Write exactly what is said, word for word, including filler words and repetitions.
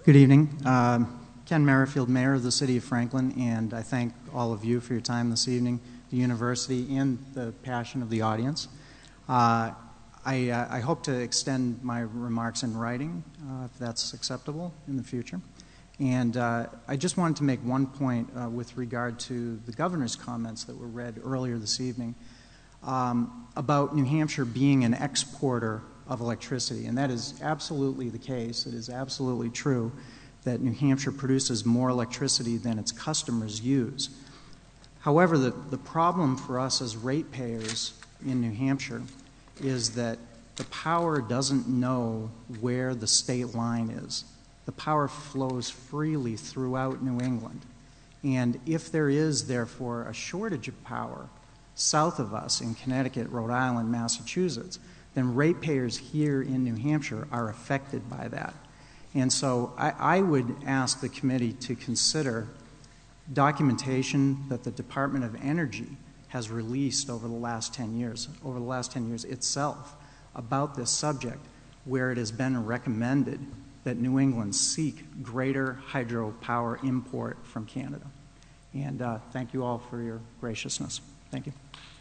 Good evening. Um, Ken Merrifield, Mayor of the City of Franklin, and I thank all of you for your time this evening, the university, and the passion of the audience. Uh, I, uh, I hope to extend my remarks in writing, uh, if that's acceptable in the future. And uh, I just wanted to make one point uh, with regard to the governor's comments that were read earlier this evening um, about New Hampshire being an exporter of electricity, and that is absolutely the case. It is absolutely true that New Hampshire produces more electricity than its customers use. However, the, the problem for us as ratepayers in New Hampshire is that the power doesn't know where the state line is. The power flows freely throughout New England. And if there is, therefore, a shortage of power south of us in Connecticut, Rhode Island, Massachusetts, then ratepayers here in New Hampshire are affected by that. And so I, I would ask the committee to consider documentation that the Department of Energy has released over the last ten years, over the last ten years itself, about this subject, where it has been recommended that New England seek greater hydropower import from Canada. And uh, thank you all for your graciousness. Thank you.